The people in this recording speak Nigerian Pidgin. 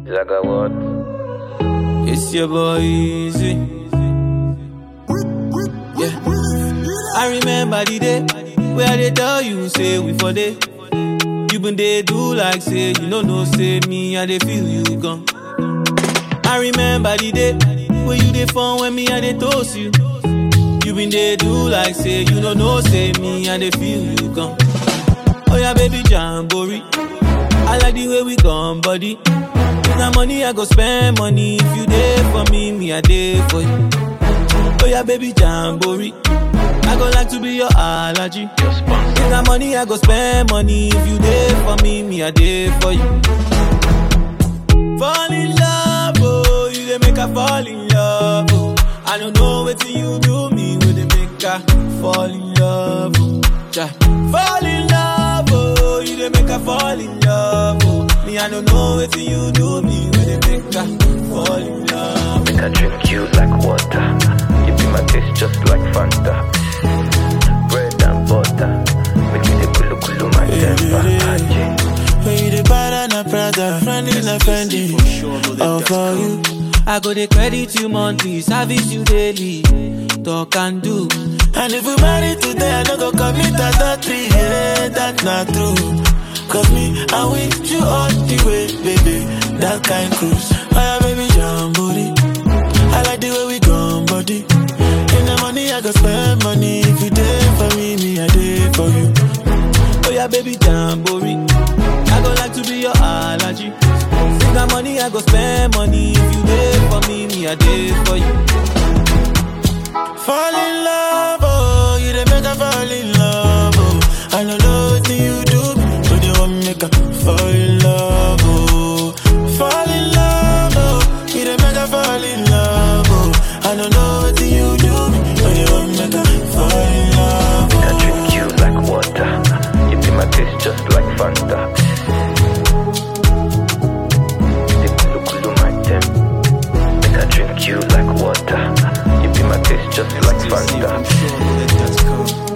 Zaga what? It's your boy Easy. Yeah. I remember the day where they tell you say we for day. You been they do like say you no say me and they feel you gone. I remember the day where you dey phone when me and they toast you. You been they do like say you no say me and they feel you gone. Oh yeah, baby Jamboree. I like the way we gone, buddy. Now money I go spend money. If you there for me, me I there for you. Oh yeah, baby Jamboree. I go like to be your allergy. Now money I go spend money. If you there for me, me I there for you. Fall in love, oh, you dey make her fall in love, oh. I don't know what you do me when they make her fall in love, oh. Yeah. Fall in love, oh, you dey make her fall in love, oh. Me, I don't know what you do me when they make her fall in love. Make I drink you like water. You be my taste just like Fanta. Bread and butter. Make me the kulu my temper. When you the banana Prada, friend in a Fendi. All for you. I go dey credit you monthly, service you daily. Talk and do. And if we marry today, I no go commit adultery. Yeah, that's not true. Cause me, I with you all the way, baby. That kind cruise. My baby Jamboree. I like the way we gone, buddy. In the money, I go spend money. If you there for me, me I there for you. Oh yeah, baby Jamboree. I go like to be your allergy. Take that money, I go spend money. If you there for me, me I there for you. Fall in love, oh, you dey make her fall in love, oh. I don't know what you do, but you want me make her fall in love, oh. Fall in love, oh, you dey make her fall in love, oh. I don't know what you do, but you want me make her fall in love, oh. Make I drink you like water. You be my taste just like Fanta. The kulu my temper. Make I drink you like water. You be my taste just like Fanta.